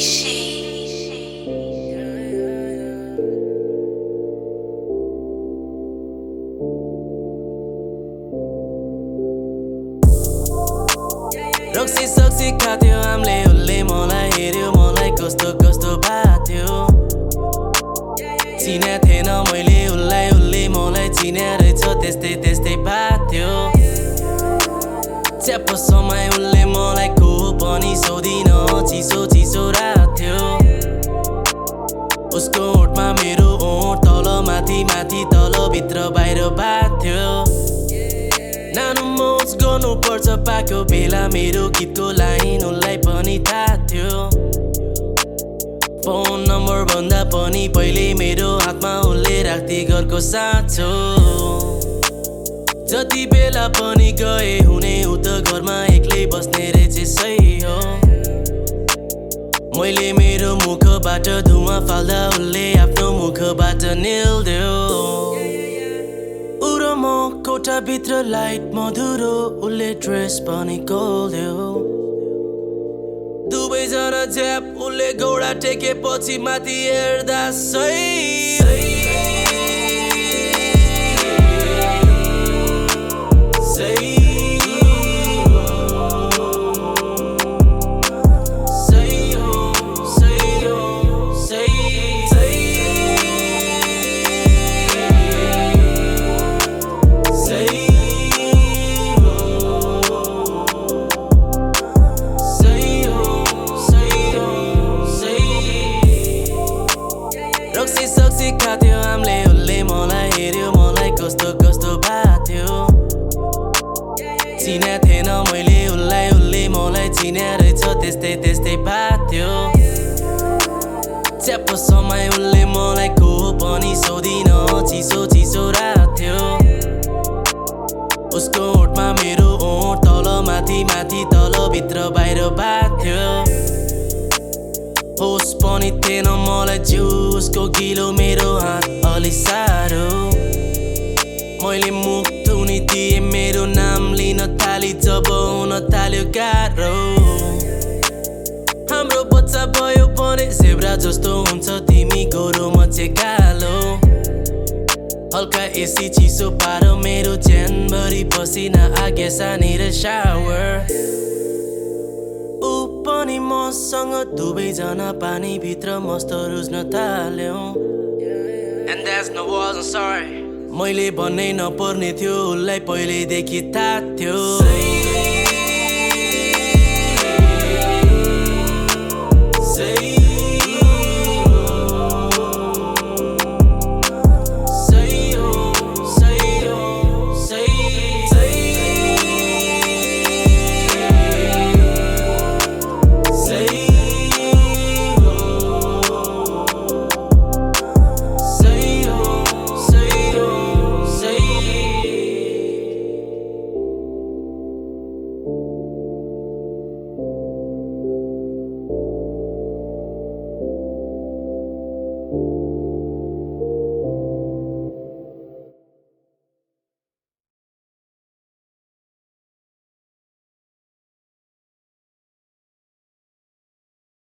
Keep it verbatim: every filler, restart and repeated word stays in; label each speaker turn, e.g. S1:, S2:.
S1: रक्सी सक्सी खाथ्यो हामीले उसले मलाई हेर्यो मलाई कस्तो कस्तो बाथ्यो चिन्या थिएन मैले उसलाई उसले मलाई चिन्या रहेछ त्यस्तै त्यस्तै बाथ्यो च्याप्प समय उसले मलाई को पनि सोधिन चिसो चिसो रात थियो उसको ओठमा मेरो ओठ तल माथि माथि तल भित्र बाहिर बाथ्यो नानु मोज गर्नु पर्छ पाको बेला मेरो गीतको लाइन उसलाई पनि थाहा थियो फोन नम्बर भन्दा पनि पहिले मेरो हातमा उसले राख्दै घरको साँचो जति बेला पनि गए हुने उ त घरमा एक्लै बस्ने रहेछ सही हो मैले मेरो मुखबाट धुवा फाल्दा उसले आफ्नो मुखबाट निल्दियो म कोठा भित्र लाइट मधुरो उसले ड्रेस पनि खोल्यो दुवैजना ज्याप उसले गौडा टेकेपछि माथि हेर्दा सही रक्सी सक्सी खाथ्यो हामीले उसले मलाई हेर्यो मलाई कस्तो कस्तो बाथ्यो चिन्या थिएन मैले उसलाई उसले मलाई चिन्या रहेछ त्यस्तै त्यस्तै बाथ्यो च्याप्प समय उसले मलाई को पनि सोधिन चिसो चिसो रात थियो उसको ओठमा मेरो ओठ तल माथि माथि तल भित्र बाहिर बाथ्यो होस पनि थिएन मलाई जिउसको गिलो मेरो हात अलि साह्रो मैले मुख थुनी दिए मेरो नाम लिन थाली जब हुन थाल्यो गाह्रो हाम्रो बच्चा भयो भने जेब्रा जस्तो हुन्छ तिमी गोरो म चाहिँ कालो हल्का एसी चिसो पारो मेरो ज्यानभरि पसिना आगे सानेर शावर पनि मसँग दुवैजना पानी भित्र मस्त रुझ्न थाल्यौं And that's no wasn't sorry मैले भन्नै नपर्ने थियो उसलाई पहिलेदेखि थाहा थियो
S2: you